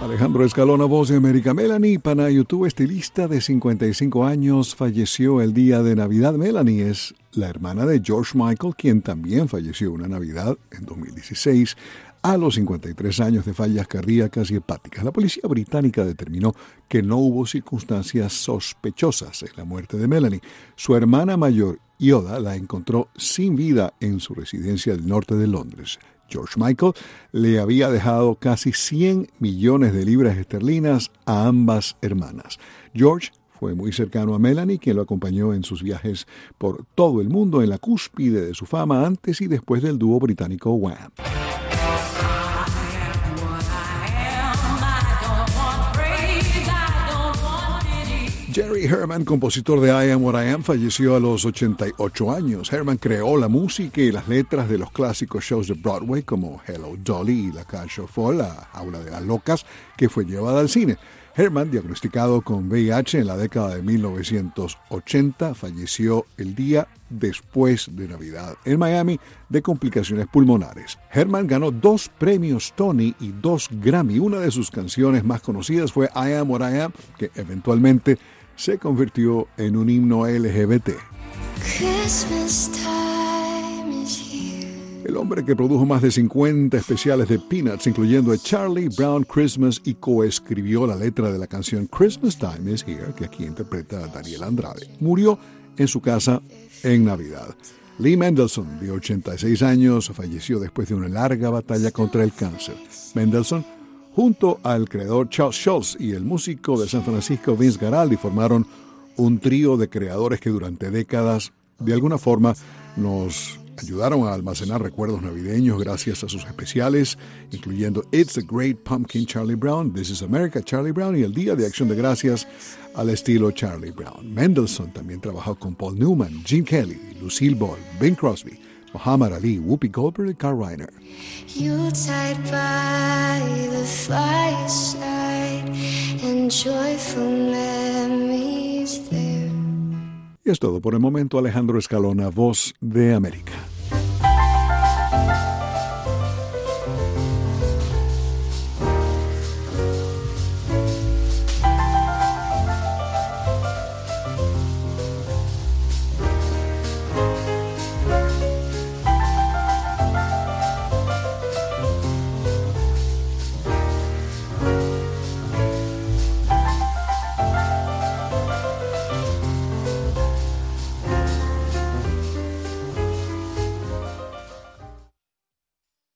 Alejandro Escalona, voz de América. Melanie Panayotú, estilista de 55 años, falleció el día de Navidad. Melanie es la hermana de George Michael, quien también falleció una Navidad en 2016 a los 53 años de fallas cardíacas y hepáticas. La policía británica determinó que no hubo circunstancias sospechosas en la muerte de Melanie. Su hermana mayor, Yoda, la encontró sin vida en su residencia del norte de Londres. George Michael le había dejado casi 100 millones de libras esterlinas a ambas hermanas. George fue muy cercano a Melanie, quien lo acompañó en sus viajes por todo el mundo en la cúspide de su fama antes y después del dúo británico Wham! Jerry Herman, compositor de I Am What I Am, falleció a los 88 años. Herman creó la música y las letras de los clásicos shows de Broadway como Hello Dolly y La Cage aux Folles, la Jaula de las Locas, que fue llevada al cine. Herman, diagnosticado con VIH en la década de 1980, falleció el día después de Navidad en Miami de complicaciones pulmonares. Herman ganó 2 premios Tony y 2 Grammy. Una de sus canciones más conocidas fue I Am What I Am, que eventualmente se convirtió en un himno LGBT. El hombre que produjo más de 50 especiales de Peanuts, incluyendo a Charlie Brown Christmas, y coescribió la letra de la canción Christmas Time is Here, que aquí interpreta a Daniel Andrade, murió en su casa en Navidad. Lee Mendelssohn, de 86 años, falleció después de una larga batalla contra el cáncer. Mendelssohn, junto al creador Charles Schulz y el músico de San Francisco Vince Guaraldi, formaron un trío de creadores que durante décadas, de alguna forma, nos ayudaron a almacenar recuerdos navideños gracias a sus especiales, incluyendo It's a Great Pumpkin Charlie Brown, This is America Charlie Brown y el Día de Acción de Gracias al estilo Charlie Brown. Mendelssohn también trabajó con Paul Newman, Gene Kelly, Lucille Ball, Bing Crosby, Muhammad Ali, Whoopi Goldberg y Carl Reiner. Yuletide by the fireside and joyful memories there. Y es todo por el momento. Alejandro Escalona, voz de América.